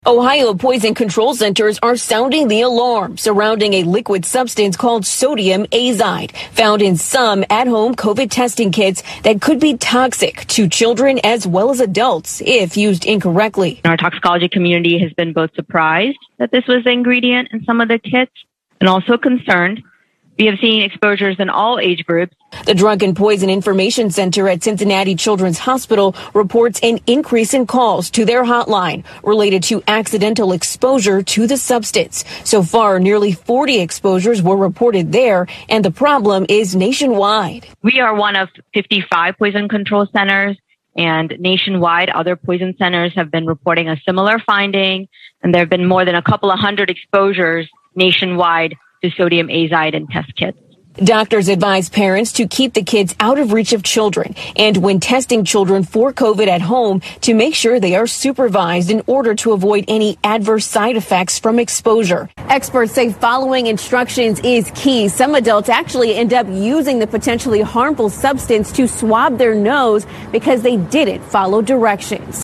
Ohio poison control centers are sounding the alarm surrounding a liquid substance called sodium azide found in some at-home COVID testing kits that could be toxic to children as well as adults if used incorrectly. Our toxicology community has been both surprised that this was the ingredient in some of the kits and also concerned. We have seen exposures in all age groups. The Drug and Poison Information Center at Cincinnati Children's Hospital reports an increase in calls to their hotline related to accidental exposure to the substance. So far, nearly 40 exposures were reported there, and the problem is nationwide. We are one of 55 poison control centers, and nationwide, other poison centers have been reporting a similar finding, and there have been more than a couple of hundred exposures nationwide to sodium azide in test kits. Doctors advise parents to keep the kids out of reach of children and when testing children for COVID at home to make sure they are supervised in order to avoid any adverse side effects from exposure. Experts say following instructions is key. Some adults actually end up using the potentially harmful substance to swab their nose because they didn't follow directions.